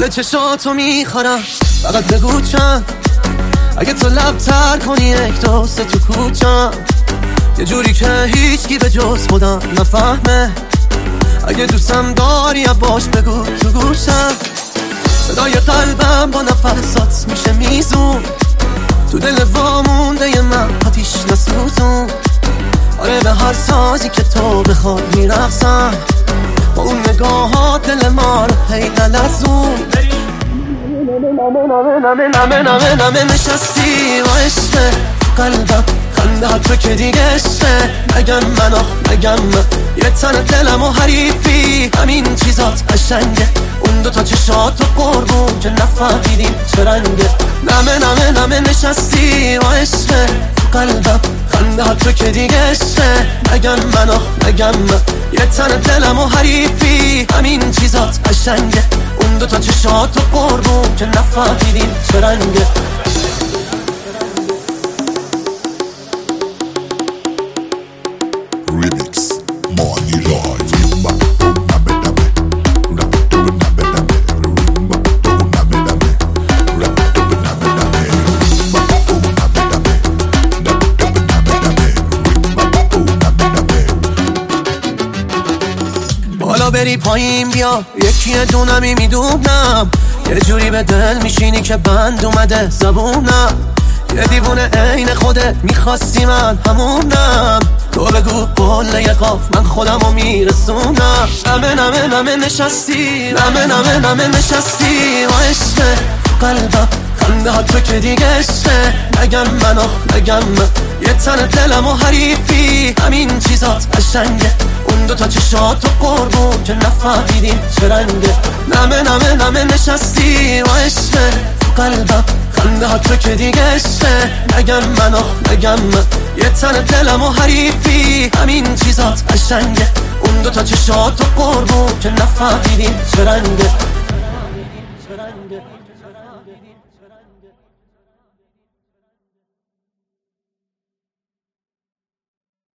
گل چشاتو میخورم، فقط بگو چند. اگه تو لب تر کنی یک دوست تو کوچم، یه جوری که هیچکی به جز خودم نفهمه. اگه دوستم داری باش بگو تو گوشم. صدای قلبم با نفسات میشه میزون، تو دل وامونده ی من آتیش نسوزون. آره به هر سازی که تو بخواد میرقصم، با اون نگاهات دل ما رو هی نلرزون. نمه نشستی و عشقه قلبم، خنده تو که دیگه عشقه. نگم من نگم من، یه تن دلم و حریفی، همین چیزات قشنگه. اون دوتا چشات و قربون که نفهمیدیم چه رنگه. نمه نشستی و عشقه قلبم، خنده تو که دیگه عشقه. نگم من نگم من، یه تن دلم و حریفی، همین چیزات قشنگه. اون دوتا چشات و قربون که نفهمیدیم چه رنگه. بالا بری پایین بیا، یکی دونمی میدونم. یه جوری به دل میشینی که بند اومده زبونم. یه دیوونه عین خودت میخواستی من همونم. تو بگو قله یه قاف من خودمو میرسونم. نمه نشستی، نمه نشستی و عشقه قلبم، خنده ها تو که دیگه عشقه. نگم من نگم من، یه تن دلم و حریفی، همین چیزات قشنگه. اون دوتا چشات و قربون که نفهمیدیم چه رنگه. نمه نشستی و عشقه قلبم، خنده ها تو که دیگه عشقه. نگم من نگم من، یه تن دلم و حریفی، همین چیزات قشنگه. اون دوتا چشات و قربون که نفهمیدیم چه رنگه.